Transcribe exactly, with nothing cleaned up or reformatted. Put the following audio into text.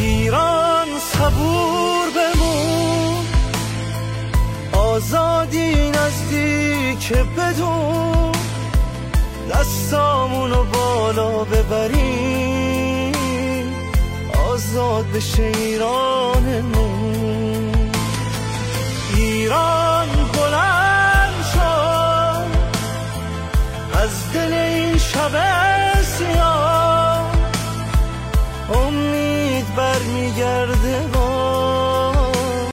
ایران صبور بمون، آزادی نزدیک بدون، دستامونو بالا ببریم، آزاد بشه ایرانمون. ایران بلند شد از دل این شب